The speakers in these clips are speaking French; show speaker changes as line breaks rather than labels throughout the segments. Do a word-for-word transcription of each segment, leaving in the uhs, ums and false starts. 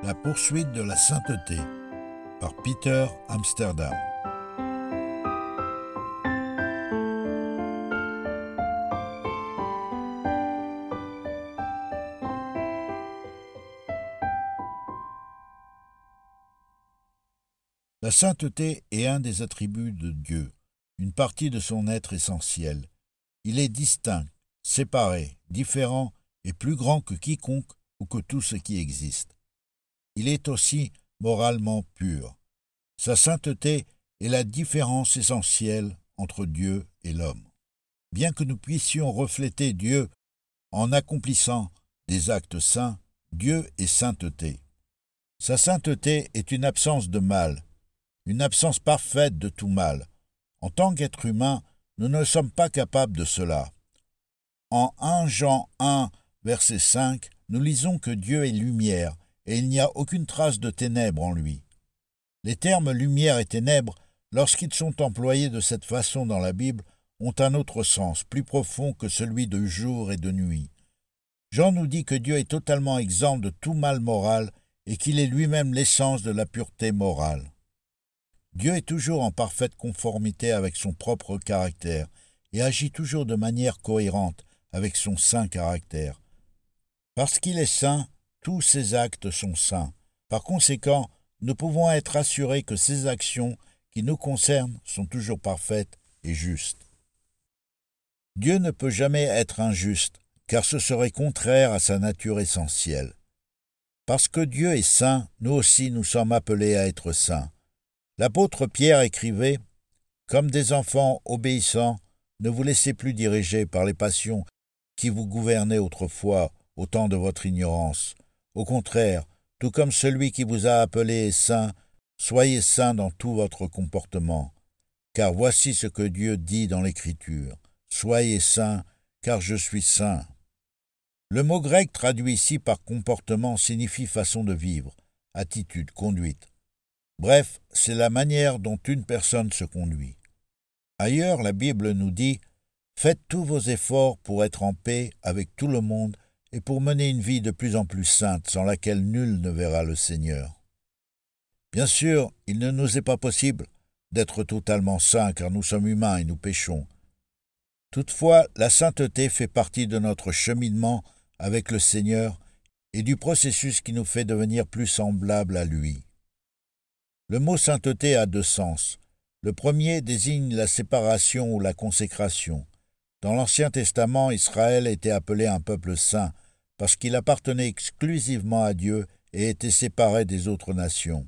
La poursuite de la sainteté par Peter Amsterdam. La sainteté est un des attributs de Dieu, une partie de son être essentiel. Il est distinct, séparé, différent et plus grand que quiconque ou que tout ce qui existe. Il est aussi moralement pur. Sa sainteté est la différence essentielle entre Dieu et l'homme. Bien que nous puissions refléter Dieu en accomplissant des actes saints, Dieu est sainteté. Sa sainteté est une absence de mal, une absence parfaite de tout mal. En tant qu'être humain, nous ne sommes pas capables de cela. En premier Jean un, verset cinq, nous lisons que Dieu est lumière, et il n'y a aucune trace de ténèbres en lui. Les termes lumière et ténèbres, lorsqu'ils sont employés de cette façon dans la Bible, ont un autre sens, plus profond que celui de jour et de nuit. Jean nous dit que Dieu est totalement exempt de tout mal moral et qu'il est lui-même l'essence de la pureté morale. Dieu est toujours en parfaite conformité avec son propre caractère et agit toujours de manière cohérente avec son saint caractère. Parce qu'il est saint, tous ses actes sont saints. Par conséquent, nous pouvons être assurés que ses actions qui nous concernent sont toujours parfaites et justes. Dieu ne peut jamais être injuste, car ce serait contraire à sa nature essentielle. Parce que Dieu est saint, nous aussi nous sommes appelés à être saints. L'apôtre Pierre écrivait « Comme des enfants obéissants, ne vous laissez plus diriger par les passions qui vous gouvernaient autrefois au temps de votre ignorance. Au contraire, tout comme celui qui vous a appelé est saint, soyez saints dans tout votre comportement. Car voici ce que Dieu dit dans l'Écriture. Soyez saints, car je suis saint. » Le mot grec traduit ici par comportement signifie façon de vivre, attitude, conduite. Bref, c'est la manière dont une personne se conduit. Ailleurs, la Bible nous dit « Faites tous vos efforts pour être en paix avec tout le monde et pour mener une vie de plus en plus sainte sans laquelle nul ne verra le Seigneur. » Bien sûr, il ne nous est pas possible d'être totalement saints car nous sommes humains et nous péchons. Toutefois, la sainteté fait partie de notre cheminement avec le Seigneur et du processus qui nous fait devenir plus semblables à lui. Le mot sainteté a deux sens. Le premier désigne la séparation ou la consécration. Dans l'Ancien Testament, Israël était appelé un peuple saint parce qu'il appartenait exclusivement à Dieu et était séparé des autres nations.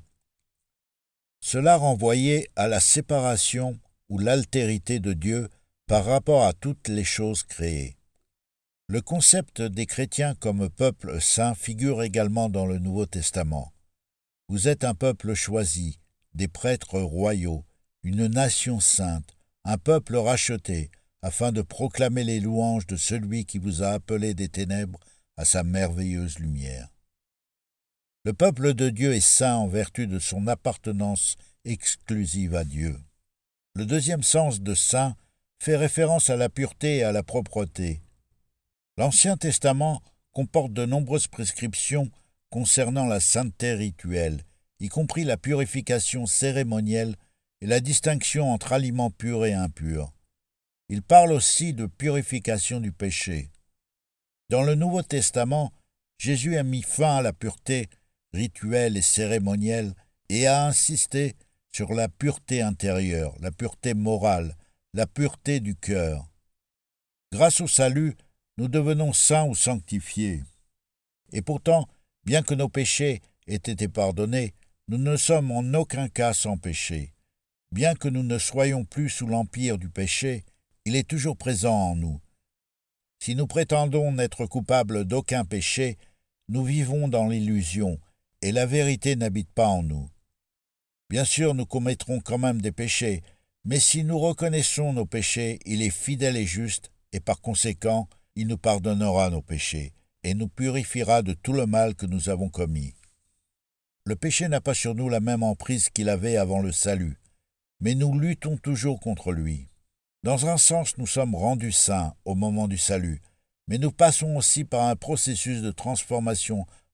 Cela renvoyait à la séparation ou l'altérité de Dieu par rapport à toutes les choses créées. Le concept des chrétiens comme peuple saint figure également dans le Nouveau Testament. Vous êtes un peuple choisi, des prêtres royaux, une nation sainte, un peuple racheté, afin de proclamer les louanges de celui qui vous a appelé des ténèbres à sa merveilleuse lumière. Le peuple de Dieu est saint en vertu de son appartenance exclusive à Dieu. Le deuxième sens de saint fait référence à la pureté et à la propreté. L'Ancien Testament comporte de nombreuses prescriptions concernant la sainteté rituelle, y compris la purification cérémonielle et la distinction entre aliments purs et impurs. Il parle aussi de purification du péché. Dans le Nouveau Testament, Jésus a mis fin à la pureté rituelle et cérémonielle et a insisté sur la pureté intérieure, la pureté morale, la pureté du cœur. Grâce au salut, nous devenons saints ou sanctifiés. Et pourtant, bien que nos péchés aient été pardonnés, nous ne sommes en aucun cas sans péché. Bien que nous ne soyons plus sous l'empire du péché, il est toujours présent en nous. Si nous prétendons n'être coupables d'aucun péché, nous vivons dans l'illusion, et la vérité n'habite pas en nous. Bien sûr, nous commettrons quand même des péchés, mais si nous reconnaissons nos péchés, il est fidèle et juste, et par conséquent, il nous pardonnera nos péchés, et nous purifiera de tout le mal que nous avons commis. Le péché n'a pas sur nous la même emprise qu'il avait avant le salut, mais nous luttons toujours contre lui. Dans un sens, nous sommes rendus saints au moment du salut, mais nous passons aussi par un processus de transformation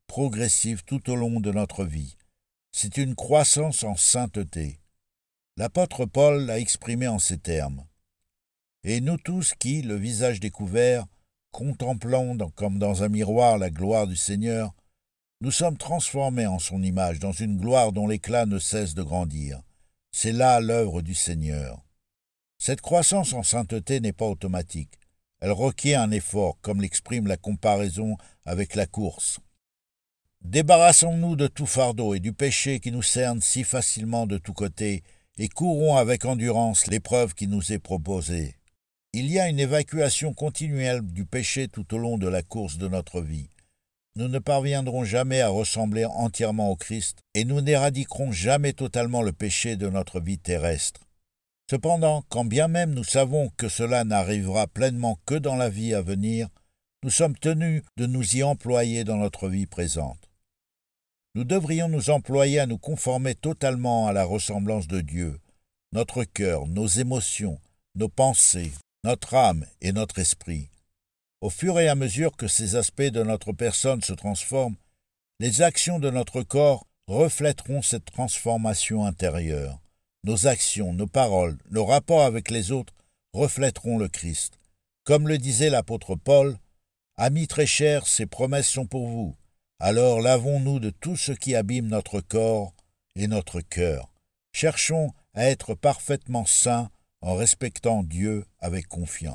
progressive tout au long de notre vie. C'est une croissance en sainteté. L'apôtre Paul l'a exprimé en ces termes. « Et nous tous qui, le visage découvert, contemplant dans, comme dans un miroir la gloire du Seigneur, nous sommes transformés en son image dans une gloire dont l'éclat ne cesse de grandir. C'est là l'œuvre du Seigneur. » Cette croissance en sainteté n'est pas automatique. Elle requiert un effort, comme l'exprime la comparaison avec la course. Débarrassons-nous de tout fardeau et du péché qui nous cerne si facilement de tous côtés, et courons avec endurance l'épreuve qui nous est proposée. Il y a une évacuation continuelle du péché tout au long de la course de notre vie. Nous ne parviendrons jamais à ressembler entièrement au Christ, et nous n'éradiquerons jamais totalement le péché de notre vie terrestre. Cependant, quand bien même nous savons que cela n'arrivera pleinement que dans la vie à venir, nous sommes tenus de nous y employer dans notre vie présente. Nous devrions nous employer à nous conformer totalement à la ressemblance de Dieu, notre cœur, nos émotions, nos pensées, notre âme et notre esprit. Au fur et à mesure que ces aspects de notre personne se transforment, les actions de notre corps reflèteront cette transformation intérieure. Nos actions, nos paroles, nos rapports avec les autres reflèteront le Christ. Comme le disait l'apôtre Paul, « Amis très chers, ces promesses sont pour vous. Alors lavons-nous de tout ce qui abîme notre corps et notre cœur. Cherchons à être parfaitement saints en respectant Dieu avec confiance. »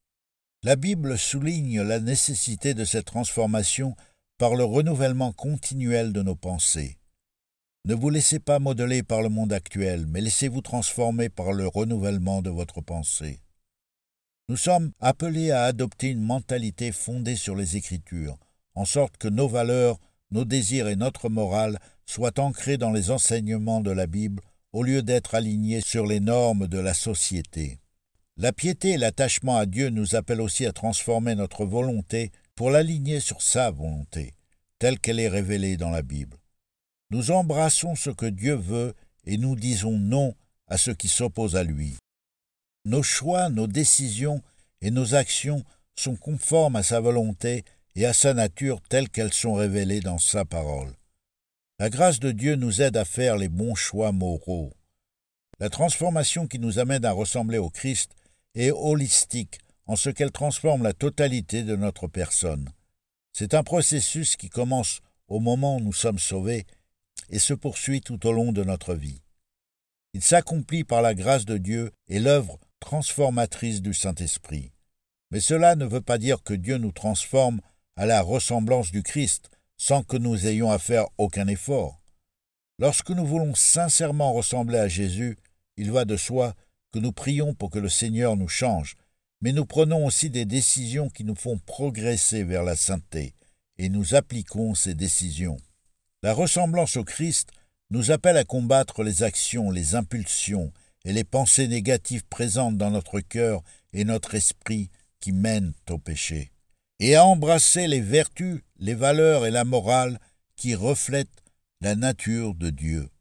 La Bible souligne la nécessité de cette transformation par le renouvellement continuel de nos pensées. Ne vous laissez pas modeler par le monde actuel, mais laissez-vous transformer par le renouvellement de votre pensée. Nous sommes appelés à adopter une mentalité fondée sur les Écritures, en sorte que nos valeurs, nos désirs et notre morale soient ancrés dans les enseignements de la Bible au lieu d'être alignés sur les normes de la société. La piété et l'attachement à Dieu nous appellent aussi à transformer notre volonté pour l'aligner sur sa volonté, telle qu'elle est révélée dans la Bible. Nous embrassons ce que Dieu veut et nous disons non à ce qui s'oppose à lui. Nos choix, nos décisions et nos actions sont conformes à sa volonté et à sa nature telles qu'elles sont révélées dans sa parole. La grâce de Dieu nous aide à faire les bons choix moraux. La transformation qui nous amène à ressembler au Christ est holistique en ce qu'elle transforme la totalité de notre personne. C'est un processus qui commence au moment où nous sommes sauvés et se poursuit tout au long de notre vie. Il s'accomplit par la grâce de Dieu et l'œuvre transformatrice du Saint-Esprit. Mais cela ne veut pas dire que Dieu nous transforme à la ressemblance du Christ sans que nous ayons à faire aucun effort. Lorsque nous voulons sincèrement ressembler à Jésus, il va de soi que nous prions pour que le Seigneur nous change, mais nous prenons aussi des décisions qui nous font progresser vers la sainteté, et nous appliquons ces décisions. La ressemblance au Christ nous appelle à combattre les actions, les impulsions et les pensées négatives présentes dans notre cœur et notre esprit qui mènent au péché, et à embrasser les vertus, les valeurs et la morale qui reflètent la nature de Dieu.